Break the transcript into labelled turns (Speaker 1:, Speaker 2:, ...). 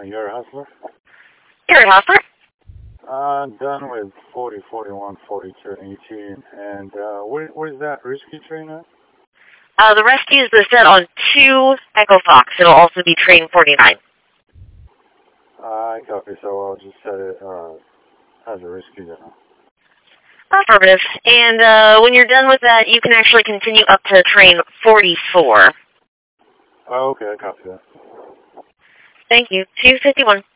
Speaker 1: You're a hustler?
Speaker 2: You're a hustler?
Speaker 1: I'm done with 40, 41, 42, and 18. And what is that risky train at?
Speaker 2: The rescue is set on 2 Echo Fox. It'll also be train 49.
Speaker 1: I copy, so I'll just set it as a risky then.
Speaker 2: Affirmative. And when you're done with that, you can actually continue up to train 44.
Speaker 1: Oh, okay, I copy that.
Speaker 2: Thank you. 251.